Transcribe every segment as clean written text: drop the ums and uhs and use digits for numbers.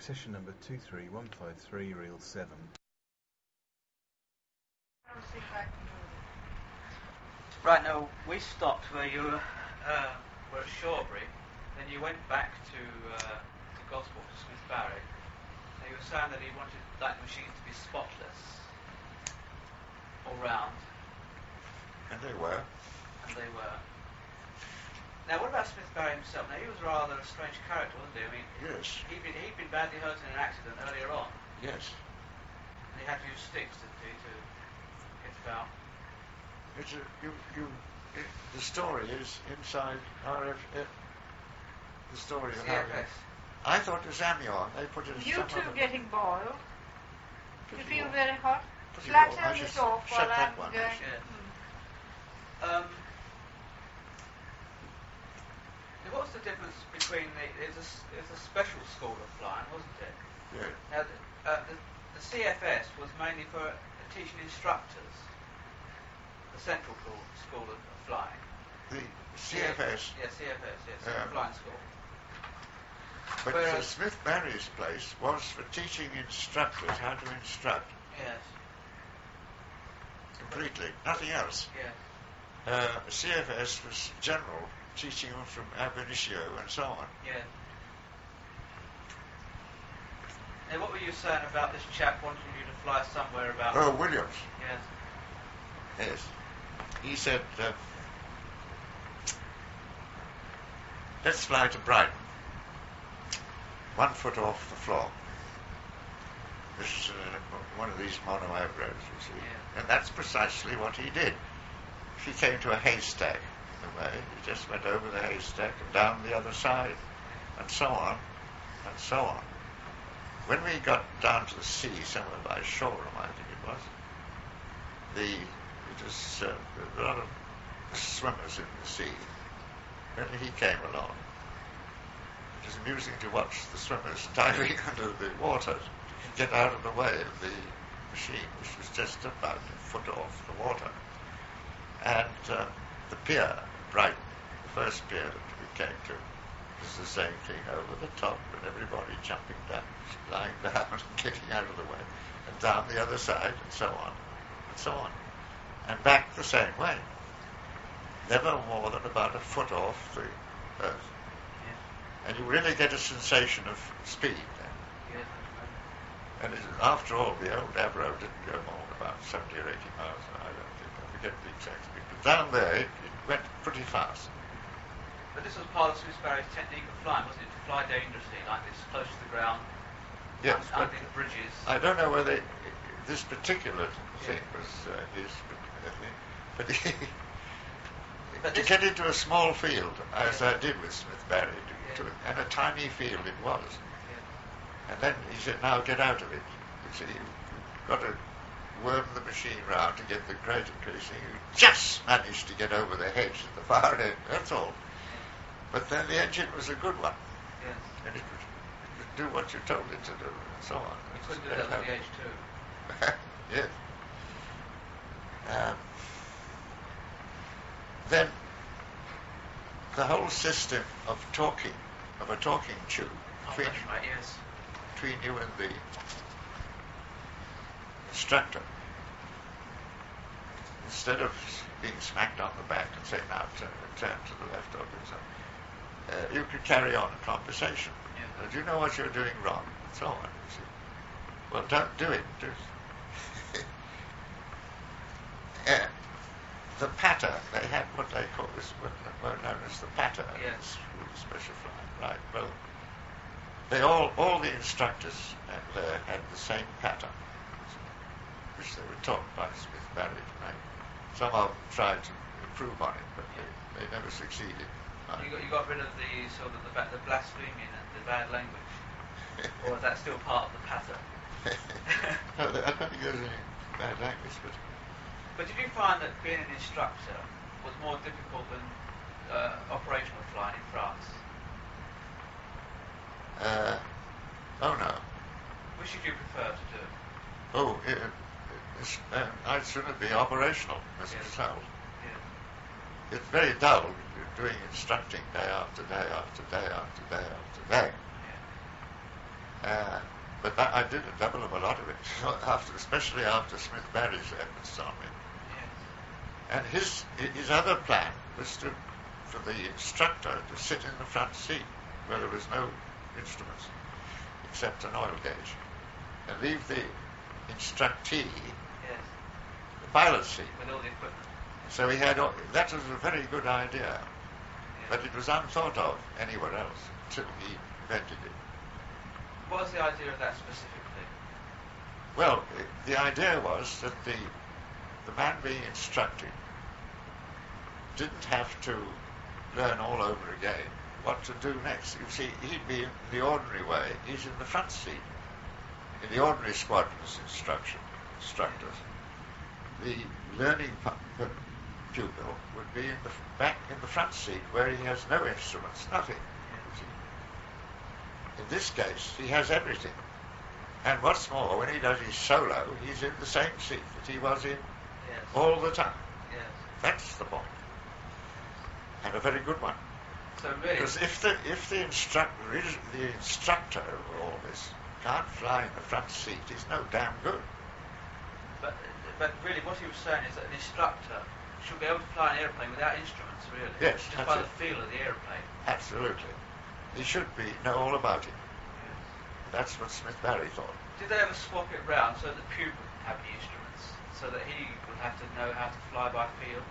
session number 23153, reel 7. Right, now we stopped where you were at Shawbury, then you went back to Gosport to Smith Barry. Now you were saying that he wanted that machine to be spotless all round. And they were. Now what about Smith Barry himself? Now he was rather a strange character, wasn't he? I mean, yes. He'd been badly hurt in an accident earlier on. Yes. And he had to use sticks, didn't he, to get about. The story is inside the story of how. I thought it was Amiens. They put it. You two getting boiled. You feel warm. very hot. Pretty Flatten warm. I this should off shut while that I'm one. going. What's the difference between it's a special school of flying, wasn't it? Yeah. Now, the CFS was mainly for teaching instructors. The Central School of Flying. The CFS. Flying School. But Whereas Smith Barry's place was for teaching instructors how to instruct. Yes. Completely. Nothing else. Yes. CFS was general, teaching them from ab initio and so on. Yes. And what were you saying about this chap wanting you to fly somewhere about? Oh, Williams. Yes. Yes. He said, let's fly to Brighton. 1 foot off the floor. This is one of these mono roads, you see. Yeah. And that's precisely what he did. He came to a haystack in the way. He just went over the haystack and down the other side, and so on, and so on. When we got down to the sea, somewhere by Shoreham, I think it was, a lot of swimmers in the sea. When he came along, it was amusing to watch the swimmers diving under the water to get out of the way of the machine, which was just about a foot off the water. And the pier, Brighton, the first pier that we came to, was the same thing, over the top, and everybody jumping down, lying down and getting out of the way, and down the other side, and so on, and so on. And back the same way. Never more than about a foot off the earth. Yeah. And you really get a sensation of speed then. Yes. And after all, the old Avro didn't go more than about 70 or 80 miles an hour, I don't think. I forget the exact speed. But down there, it went pretty fast. But this was part of Smith Barry's technique of flying, wasn't it? To fly dangerously, like this, close to the ground, Yes, but under the bridges. I don't know whether this particular thing was his, but to get into a small field, as I did with Smith Barry, and a tiny field it was. Yeah. And then he said, now get out of it. You see, you've got to worm the machine round to get the grade increasing. You just managed to get over the hedge at the far end, that's all. But then the engine was a good one. Yes. And it would do what you told it to do, and so on. You couldn't do that with the H2. Yes. Then the whole system of a talking tube between, Right, yes. between you and the instructor, instead of being smacked on the back and saying, now turn to the left of it, you could carry on a conversation. Yeah. Do you know what you're doing wrong? And so on. You see. Well, don't do it. The patter, they had what they call this, what were known as the patter. Yes. Special flying, right? Well, all the instructors there had the same pattern, which they were taught by Smith Barry to make. Some of them tried to improve on it, but they never succeeded. You got rid of the sort of the blasphemy and the bad language, or is that still part of the pattern? No, I don't think there's any bad language, but. But did you find that being an instructor was more difficult than operational flying in France? Oh no. Which did you prefer to do? Oh, I'd sooner be operational myself. Yeah. It's very dull doing instructing day after day after day after day after day. Yeah. But I did a double of a lot of it, especially after Smith Barry's efforts on me. Yes. And his other plan was for the instructor to sit in the front seat where there was no instruments except an oil gauge, and leave the instructee Yes. the pilot seat. With all the equipment. So he had that was a very good idea, Yes. but it was unthought of anywhere else until he invented it. What was the idea of that specifically? Well, the idea was that the man being instructed didn't have to learn all over again what to do next. You see, he'd be in the ordinary way. He's in the front seat. In the ordinary squadron's instructors, the learning pupil would be back in the front seat where he has no instruments, nothing. You see. In this case, he has everything. And what's more, when he does his solo, he's in the same seat that he was in Yes. all the time. Yes. That's the point. And a very good one. So really, Because if the instructor of all this can't fly in the front seat, he's no damn good. but really, what he was saying is that an instructor should be able to fly an airplane without instruments, really. Yes, Just that's by it. the feel of the airplane. Absolutely. He should know all about it. Yes. That's what Smith Barry thought. Did they ever swap it round so that the pupil didn't have any instruments, so that he would have to know how to fly by feel?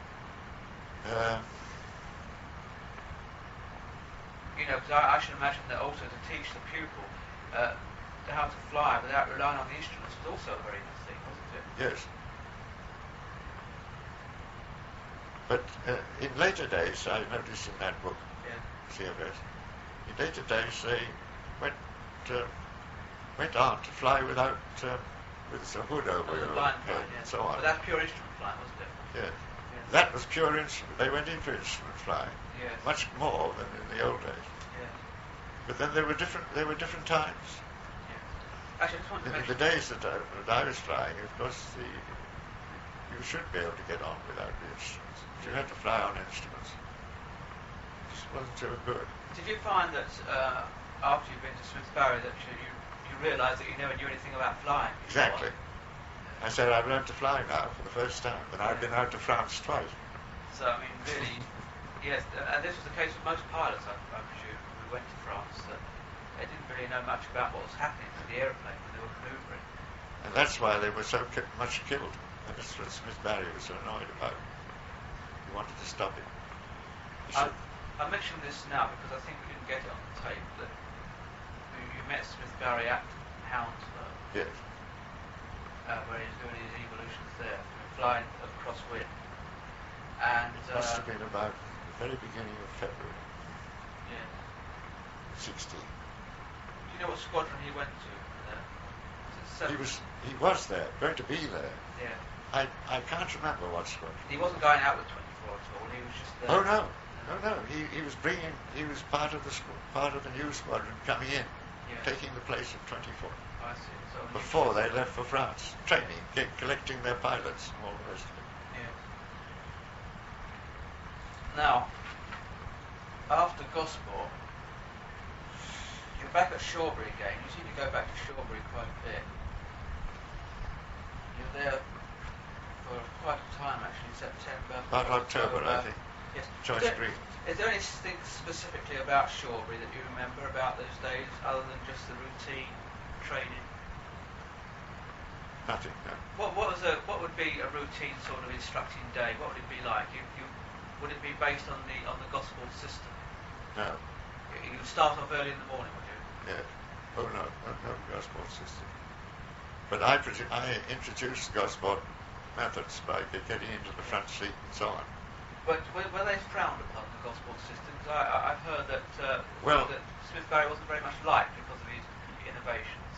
You know, because I should imagine that also to teach the pupil how to fly without relying on the instruments was also a very good thing, wasn't it? Yes. But in later days, I noticed in that book, Yeah. CFS, in later days they went on to fly with a hood over That was a your blind head flying, and yes. so on. But that's pure instrument flying, wasn't it? Yes. Yes. That was pure instrument. They went in for instrument flying, Yes. much more than in the old days. Yes. But then there were different times. Yes. Actually, I just wanted to In the mention. days that I was flying, of course, you should be able to get on without the instruments. If you had to fly on instruments, it just wasn't so good. Did you find that after you've been to Smith Barry that you realised that you never knew anything about flying? before? Exactly. I said, I've learned to fly now for the first time, and I've been out to France twice. So, I mean, really, yes, and this was the case with most pilots, I presume, who went to France, that they didn't really know much about what was happening to the aeroplane when they were manoeuvring. And that's why they were so much killed. And that's what Smith Barry was so annoyed about. He wanted to stop it. He said, I mention this now because I think we didn't get it on the tape, that you met Smith Barry at Hounslow, yes. where he was doing his evolutions there, flying across wind. And It must have been about the very beginning of February, yeah. 16. Do you know what squadron he went to? Was it 7? He was there, going to be there. Yeah. I can't remember what squadron. He wasn't going out with 24 at all. He was just there. Oh no. He was part of the new squadron coming in, Yeah. taking the place of 24. I see. So he Before was- they left for France, training, collecting their pilots and all the rest of it. Yeah. Now, after Gosport, you're back at Shawbury again. You seem to go back to Shawbury quite a bit. You're there for quite a time, actually, September. About October, I think. Yes. Choice Green. Is there anything specifically about Shawbury that you remember about those days, other than just the routine training? Nothing, no. What would be a routine sort of instructing day? What would it be like? Would it be based on the gospel system? No. You would start off early in the morning, would you? Yes. Oh no gospel system. But I introduced gospel methods by getting into the front seat and so on. But were they frowned upon, the gospel system? Because I've heard that that Smith Barry wasn't very much liked because of his innovations.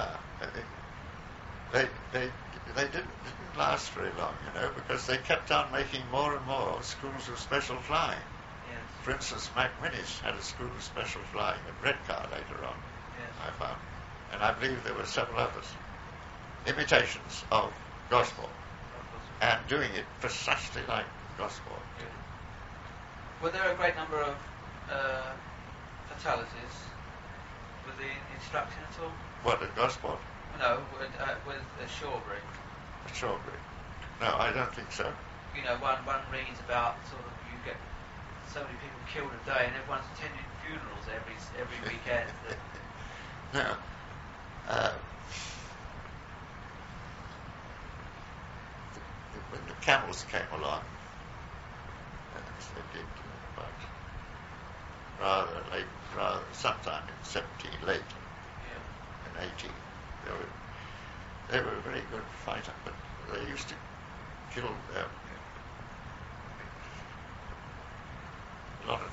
They didn't last very long, because they kept on making more and more schools of special flying. Yes. For instance, MacMinnis had a school of special flying at Redcar later on, Yes. I found. And I believe there were several others. Imitations of gospel, Of course. and doing it precisely like gospel. Yeah. Were there a great number of fatalities with the instruction at all? What, at Gosport? No, with Shawbury. At Shawbury? No, I don't think so. You know, one reads about sort of you get so many people killed a day, and everyone's attending funerals every weekend. No. When the camels came along, as they did rather sometime in 17 late, Yeah. in 18, they were a very good fighter, but they used to kill a lot of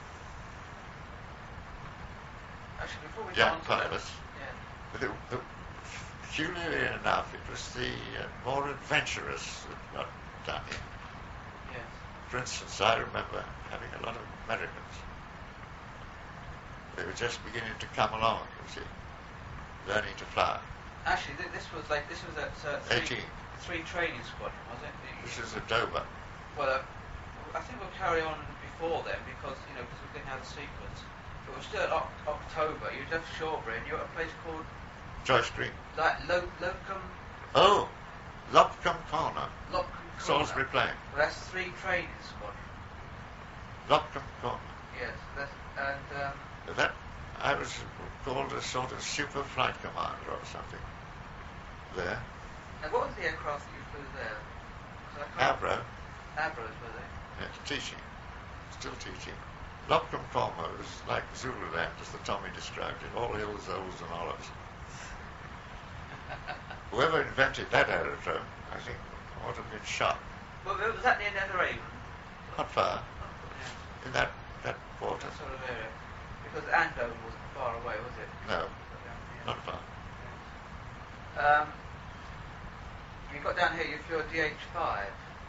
Actually, before we go young on to that, pilots. yeah. But peculiarly enough, it was the more adventurous that got done in. Yes. For instance, I remember having a lot of Americans. They were just beginning to come along, you see, learning to fly. Actually, this was at 18. three training squadron, was it? This is a Dover. Well, I think we'll carry on before then because we didn't have the sequence. But we're still at October. You left Shawbury and you're at a place called Joyce Green. like Locum Oh, Lopcombe Corner. Salisbury Plain. Well, that's three training squadron. Lopcombe Corner. Yes, That I was called a sort of super flight commander or something. There. and what was the aircraft that you flew there? 'Cause I can't- Avro. Avros, were they? Yes, teaching. Still teaching. Lopcombe Corner was like Zululand, as the Tommy described it, all hills, holes and hollows. Whoever invented that aerodrome, I think, ought to have been shot. Well, was that near Netheravon? Not far. Yeah, In that quarter. that sort of area. Because Andover wasn't far away, was it? No, Yeah. not far. You got down here, you flew a DH5.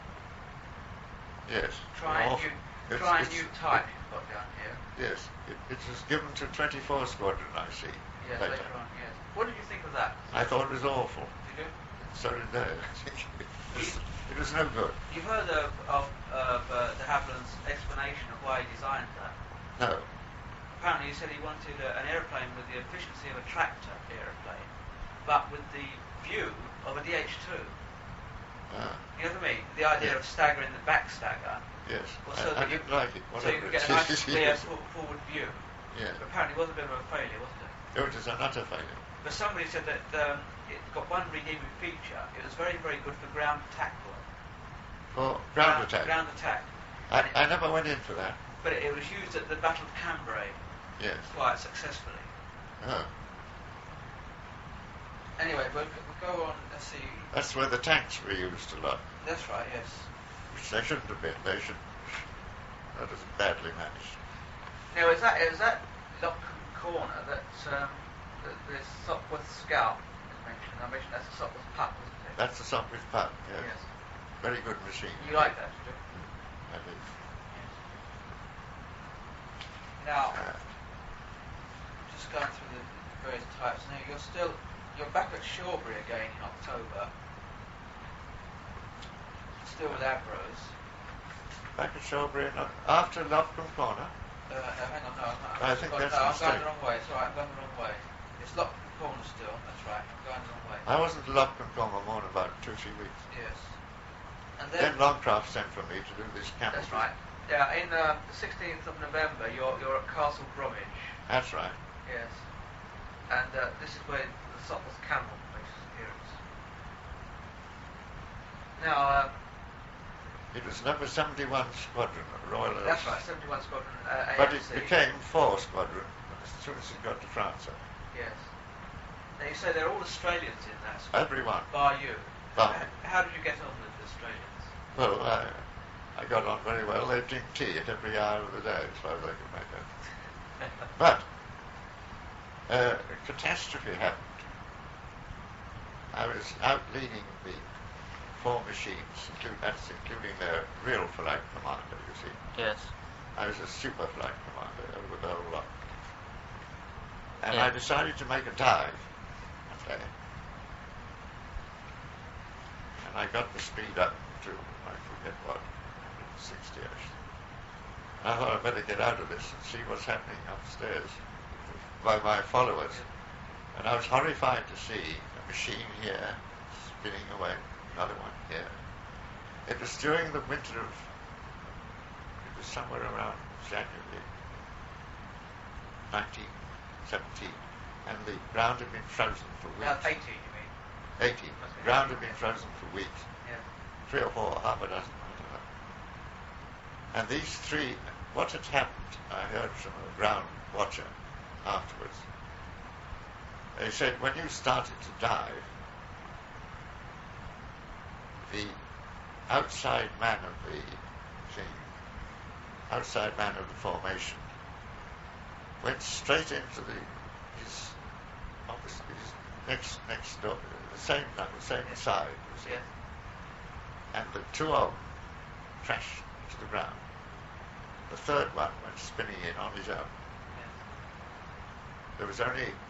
Yes. Try Awful. and new type you've got down here. Yes. It was given to 24 Squadron, I see. Yes, later. later on, yes. What did you think of that? I thought it was awful. Did you? So did they. It was no good. You've heard of de Havilland's explanation of why he designed that. No. Apparently he said he wanted an aeroplane with the efficiency of a tractor aeroplane, but with the view of a DH2. You know what I mean? The idea of staggering the back stagger. Yes. Well, so I that didn't like it. So you Whatever could get it a nice is. clear forward view. Yes. But apparently it was a bit of a failure, wasn't it? It was an utter failure. But somebody said that it got one redeeming feature. It was very, very good for ground attack work. For ground attack. Ground attack. I never went in for that. But it was used at the Battle of Cambrai Yes. quite successfully. Oh. Anyway, we'll go on. Let's see. That's where the tanks were used a lot. That's right. Yes. Which they shouldn't have been. That was badly managed. Now is that Lockham Corner that the Sopwith Scout is mentioned? I mentioned that's the Sopwith Pup, wasn't it? That's the Sopwith Pup, yes. Yes. Very good machine. You like that, did you? I did. Yes. Now, just going through the various types. Now you're back at Shawbury again in October. Still with Avros. Back at Shawbury, after Lopcombe Corner. Hang on, no, I think that's a I'm going mistake. the wrong way. It's all right, I'm going the wrong way. It's Lockham Corner still. That's right. I'm going the wrong way. I wasn't at Lopcombe Corner more than about 2-3 weeks. Yes. And Then Longcraft sent for me to do this camp. That's right. Yeah, in the 16th of November, you're at Castle Bromwich. That's right. Yes. And this is where the Sopwith Camel makes its appearance. Now, It was number 71 Squadron, Royal Air. that's right, 71 Squadron AMC. But it became 4 Squadron as soon as it got to France. Yes. Now you say they're all Australians in that squadron. Everyone. Bar you. Bar. How did you get on with the Australians? Well, I got on very well. They drink tea at every hour of the day, as far as I could make out. But a catastrophe happened. I was out leading the 4 machines, including their real flight commander, you see. Yes. I was a super flight commander over the whole lot. And Yeah. I decided to make a dive one day. And I got the speed up to, I forget what, 160-ish. And I thought I'd better get out of this and see what's happening upstairs. by my followers. And I was horrified to see a machine here spinning away, another one here. It was during the winter of, it was somewhere around January 1917, and the ground had been frozen for weeks. 18, you mean? 80. The ground had been frozen for weeks. Yeah. 3 or 4, half a dozen, I don't know. And these three, what had happened, I heard from a ground watcher afterwards. They said when you started to dive, the outside man of the thing, outside man of the formation, went straight into his next door, the same side, you see. Yes. And the two of them crashed to the ground. The third one went spinning in on his own. Yes. There were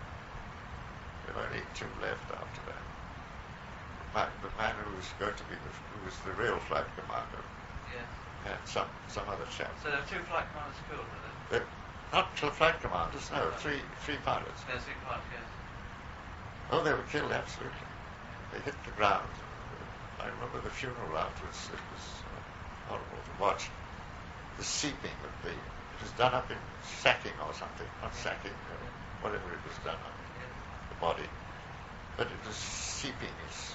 only two left after that. The man who was going to be who was the real flight commander, Yes. and some other chap. So there were 2 flight commanders killed, were there? Not flight commanders, no, three pilots. There's 3 pilots, yes. Oh, they were killed, absolutely. They hit the ground. I remember the funeral afterwards. It was horrible to watch. The seeping of it was done up in sacking or something, not sacking, whatever it was done up, Yes. the body. But it was seeping, it's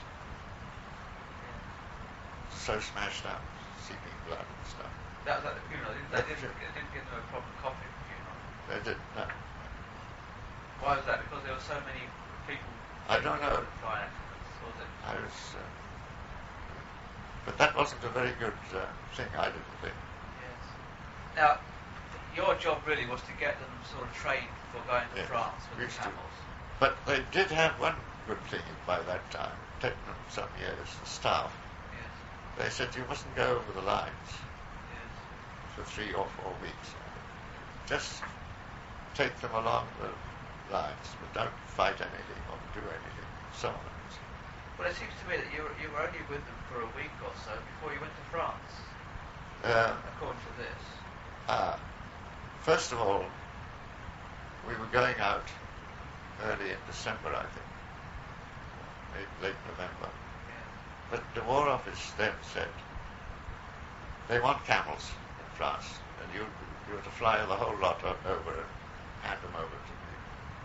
so smashed up, seeping blood and stuff. That was at the funeral. They didn't give them a proper coffin at the funeral. They did, no. Why was that? Because there were so many people. I don't know. Flying accidents, was it? I was, but that wasn't a very good thing, I didn't think. Yes. Now, your job really was to get them sort of trained for going to Yes, France with the used to. camels. But they did have one good thing by that time, taken them some years, the staff. Yes. They said you mustn't go over the lines Yes. for 3 or 4 weeks. Just take them along the lines, but don't fight anything or do anything, so on. Well, it seems to me that you were only with them for a week or so before you went to France, according to this. First of all, we were going out early in December, I think, late November. Yeah. But the War Office then said, they want camels in France, and you were to fly the whole lot over and hand them over to me.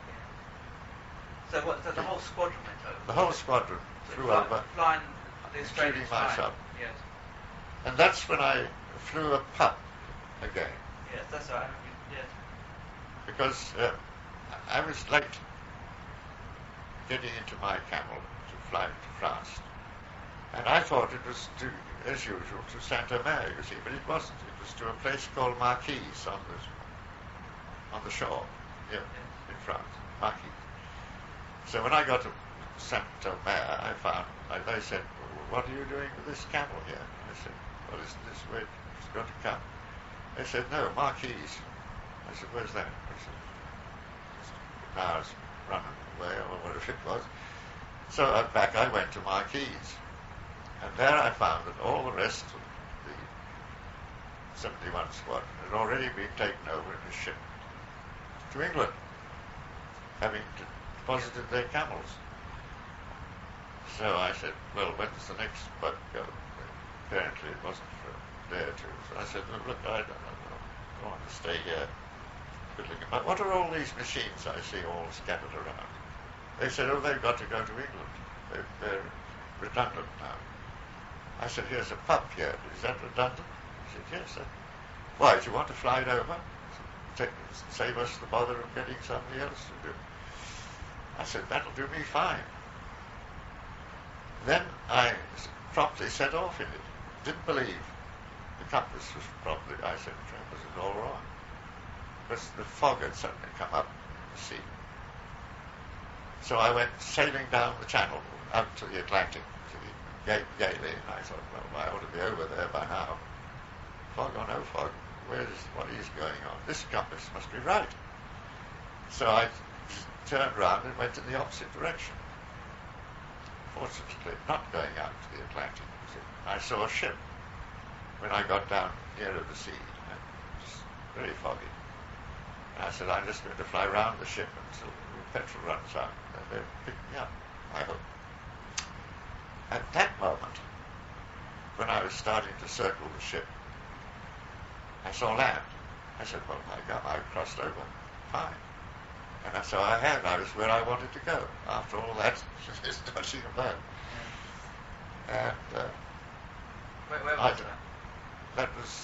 So the whole squadron went over? The whole squadron flew over, Flying the Australians including myself. Yes. and that's when I flew a pup again, Yes, that's right. Yes. because I was late getting into my camel to fly to France. And I thought it was, as usual, to Saint-Omer, you see, but it wasn't. It was to a place called Marquise on the shore here in France, Marquise. So when I got to Saint-Omer, I found, they said, well, what are you doing with this camel here? I said, well, isn't this where it's going to come? They said, no, Marquise. I said, where's that? I said, just an hour's running away or whatever it was. So back I went to Marquise. And there I found that all the rest of the 71 squadron had already been taken over in a ship to England, having deposited their camels. So I said, well, when's the next boat go? Apparently it wasn't for a day or two. So I said, look, I don't want to stay here fiddling about. What are all these machines I see all scattered around? They said, oh, they've got to go to England. They're redundant now. I said, here's a pup here. Is that redundant? He said, yes, sir. Why, do you want to fly it over? Save us the bother of getting somebody else to do it. I said, that'll do me fine. Then I promptly set off in it. Didn't believe the compass was properly, I said, the compass is all wrong. Because the fog had suddenly come up the sea. So I went sailing down the channel out to the Atlantic, to the Gailey, and I thought, well, I ought to be over there by now. Fog or no fog, what is going on? This compass must be right. So I turned round and went in the opposite direction. Fortunately, not going out to the Atlantic. I saw a ship when I got down nearer the sea, and it was very foggy. And I said, I'm just going to fly round the ship until the petrol runs out. And they'll pick me up, I hope. At that moment, when I was starting to circle the ship, I saw land. I said, well, my God, I crossed over. Fine. And that's how I had. I was where I wanted to go after all that dodging about. And Where was that? that was...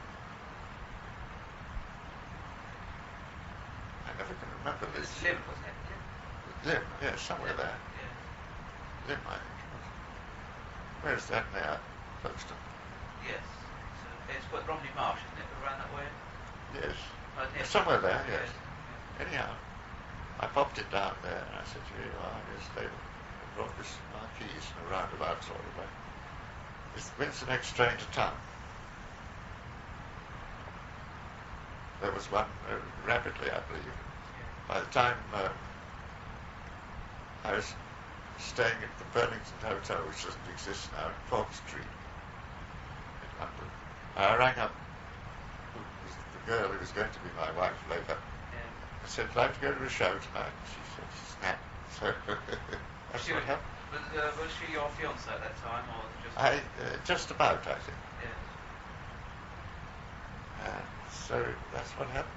I never can remember It was this. Lim, wasn't it? Lim, yes, somewhere there. Yeah. Lim, I think it was. Where's that now? Folkestone. Yes. So it's what Romney Marsh, isn't it? Around that way? Yes. Near Somewhere there, yes. Yeah. Anyhow, I popped it down there and I said, here you are, here's David. I brought this marquise in a roundabout sort of way. When's the next train to town? There was one rapidly, I believe. By the time I was staying at the Burlington Hotel, which doesn't exist now, in Cork Street in London, I rang up the girl who was going to be my wife later. I said, I'd like to go to a show tonight. She said, snap. So that's what happened. Was she your fiancée at that time, or just? Just about, I think. Yeah. So that's what happened.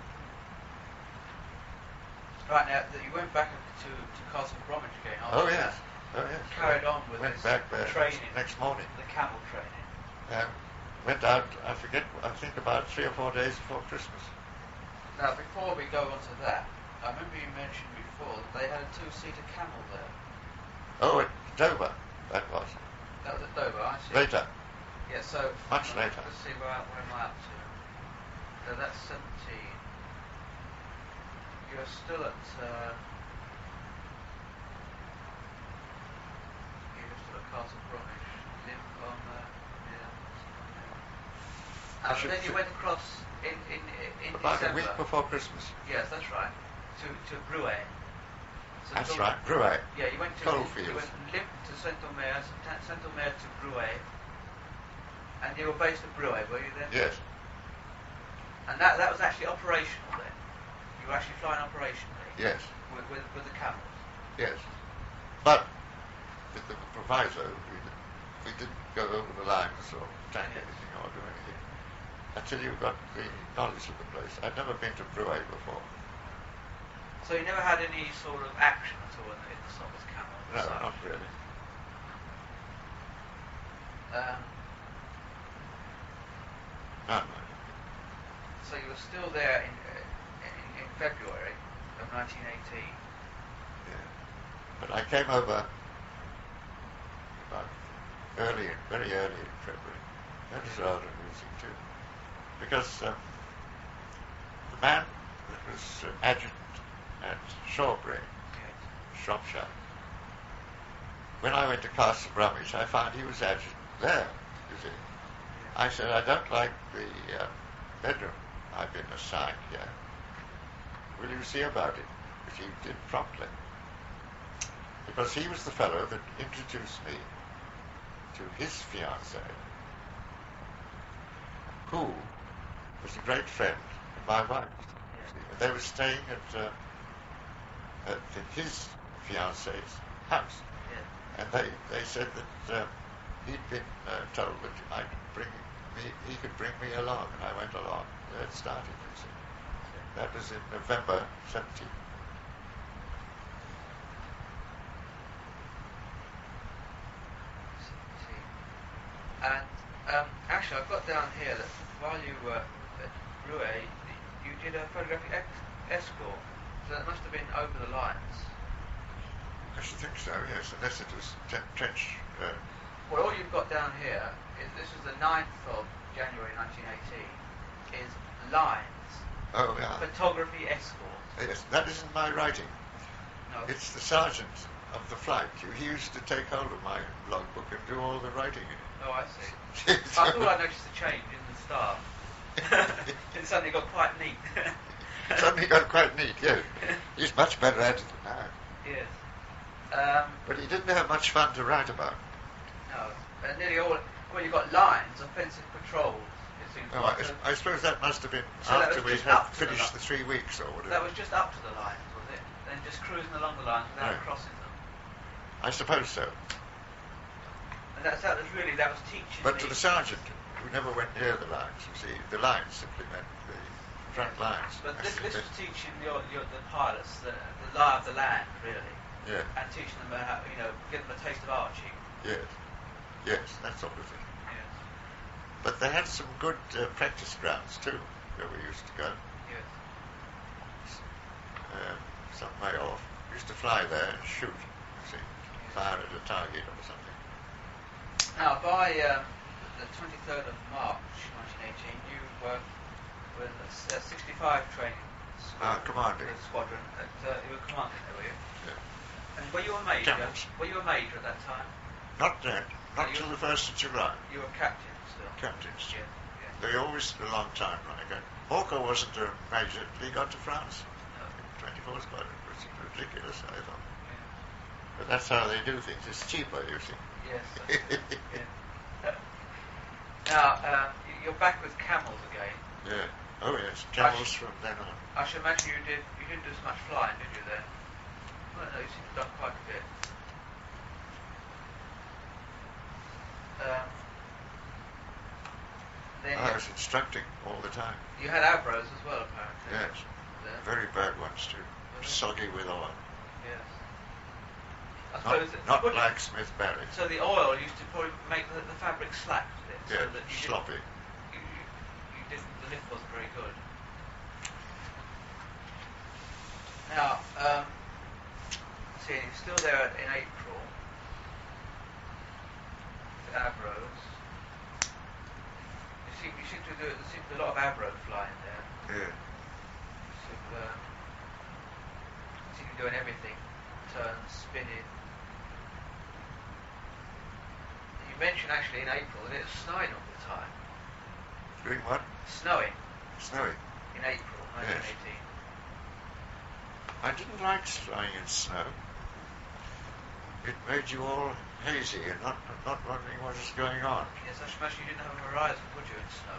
Right, now that you went back to Castle Bromwich again. Oh yes. Carried on with went this back there training. next morning. The camel training. Went out. I think about 3 or 4 days before Christmas. Now, before we go on to that, I remember you mentioned before that they had a 2-seater camel there. Oh, at Dover, that was. That was at Dover, I see. Later. Yeah, so... Much later. Let's see, where am I up to? So that's 17. You're still at... You're still at Castle Bromwich. Live on yeah. Then you went across in about December. a week before Christmas. Yes, that's right. To Bruay. So That's right, Bruay. Yeah, you went to Coalfields. You went Limp to Saint-Omer, Saint-Omer to Bruay, and you were based at Bruay, were you then? Yes. And that was actually operational then. You were actually flying operationally. Yes. With the camels. Yes. But with the proviso, we didn't go over the lines or tank anything or do anything until you got the knowledge of the place. I'd never been to Bruay before. So you never had any sort of action at all in the Somers camel? No, not really. None. So you were still there in February of 1918. Yeah. But I came over about very early in February. That was rather amusing too, because the man that was adjutant at Shawbury, Shropshire, when I went to Castle Bromwich, I found he was adjutant there, you see. I said, I don't like the bedroom I've been assigned here. Will you see about it? Which he did promptly. Because he was the fellow that introduced me to his fiancée, who was a great friend of my wife. And they were staying at his fiancée's house. And they said that he'd been told that he could bring me along, and I went along. That started, you see. That was in November 17. And actually, I've got down here that while you were at Bruay, you did a photographic escort. So that must have been over the lines. I should think so, yes, unless it was trench. Well, all you've got down here is this is the 9th of January 1918. Is lines. Oh, yeah. Photography escort. Yes, that isn't my writing. No. It's the sergeant of the flight. He used to take hold of my logbook and do all the writing in it. Oh, I see. I thought I noticed a change in the staff. It suddenly got quite neat. Suddenly got quite neat, yes. He's much better at it than I. Yes. But he didn't have much fun to write about. No. Nearly all. Well, you've got lines, offensive patrols. Is seems No, like. I suppose that must have been So that after was we just had up to the finished line. the 3 weeks or whatever. That was just up to the lines, was it? Then just cruising along the lines without Yeah. crossing them. I suppose so. And that was teaching But me. to the sergeant, who never went near the lines, you see, the lines simply meant the front lines. But That's this the was teaching the pilots the lie of the land, really, Yeah, and teaching them how, give them a taste of Archie. yes, that sort of thing. Yes, But they had some good practice grounds too, where we used to go. yes. Some way off. We used to fly there and shoot, you see, fire at a target or something. Now, by the 23rd of March 1918, you were with a 65 training Commanding. squadron. You were commanding there, were you? Yeah. And were you a major? Camels. Were you a major at that time? Not then, not you- till the 1st of July. You were captain still. Captains. Yeah, yeah. They always took a long time like that. Hawker wasn't a major till he got to France. No. 24 squadron, which is ridiculous, I thought. Yeah. But that's how they do things. It's cheaper, you see. Yes. Yeah. Now, you're back with camels again. Yeah. Oh yes, camels from then on. I should imagine you didn't do so much flying, did you then? Well, no, you seem to have done quite a bit. Then I was instructing all the time. you had Avros as well, apparently. Yes. There. Very bad ones too. Soggy with oil. Yes. I suppose Not would- like Smith Barry. So the oil used to probably make the fabric slack, did it? Yeah, So that you sloppy. You didn't. The lift wasn't very good. Now, see, you're still there in April. The Avros. You seem to do. There seems to be a lot of Avro flying there. Yeah. Sort of, seem to be doing everything. Turns, spinning. You mentioned actually in April that it was snowing all the time. Doing what? Snowing Snowy. in April 1918. I didn't like flying in snow. It made you all hazy and not wondering what is going on. Yes, I should imagine you didn't have a horizon, would you, in snow?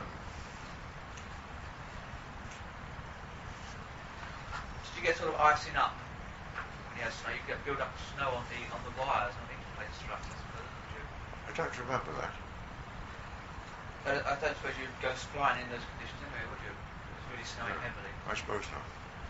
Did you get sort of icing up when you had snow? You get build up snow on the wires on the plate struts, I suppose, wouldn't you? I don't remember that. I don't suppose you'd go flying in those conditions anyway, would you? It was really snowing No. heavily. I suppose not.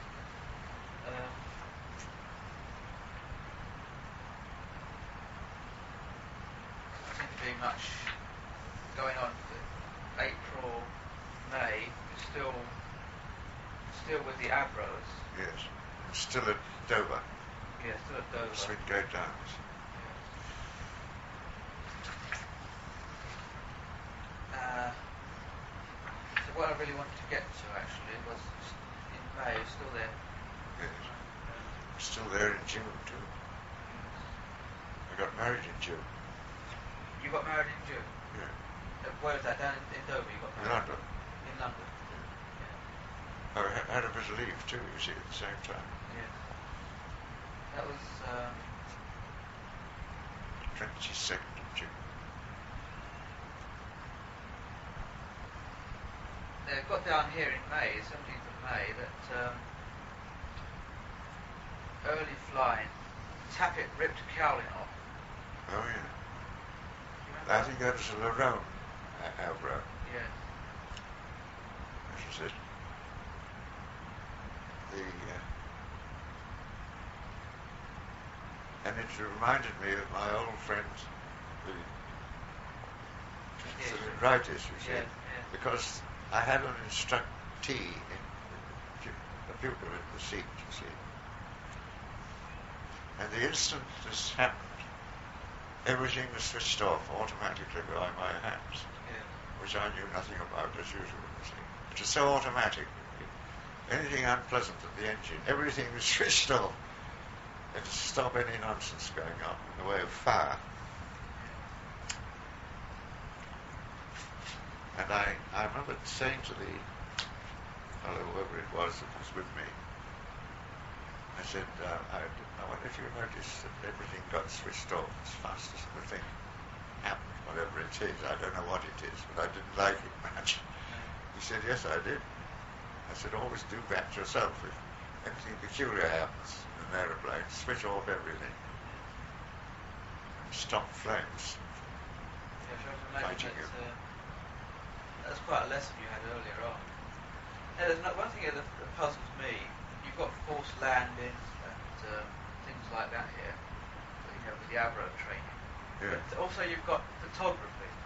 There seemed to be much going on. April, May, you're still with the Avros. Yes. I'm still at Dover. Yeah, still at Dover. Swingate Downs. So what I really wanted to get to actually was in May, you're still there. Yes. I'm still there in June too. I got married in June. You got married in June? Yeah. Where was that? Down in Dover you got In married? London. In London. I had a bit of leave too, you see, at the same time. Yeah. That was 22nd of June. they've got down here in May, 17th of May, that early flying, Tappet ripped cowling off. Oh yeah. Do you remember I that? think that was a Lerone Avro. Yeah. That was it. And it reminded me of my old friend, the writers, you see, Yeah, yeah. because I had an instructee a pupil in the seat, you see. And the instant this happened, everything was switched off automatically by my hands, Yeah. which I knew nothing about as usual, you see. It was so automatic. Anything unpleasant at the engine, everything was switched off. And to stop any nonsense going on in the way of fire. And I remember saying to the fellow, whoever it was that was with me, I said, I wonder if you noticed that everything got switched off as fast as the thing happened, whatever it is. I don't know what it is, but I didn't like it much. said, yes, I did. I said, always do that yourself. If anything peculiar happens in an aeroplane, switch off everything. And stop flames. Yeah, so I can imagine Fighting that's quite a lesson you had earlier on. Now, there's one thing that puzzles me. You've got forced landings and things like that here, with the Avro training. Yeah. But also you've got photography.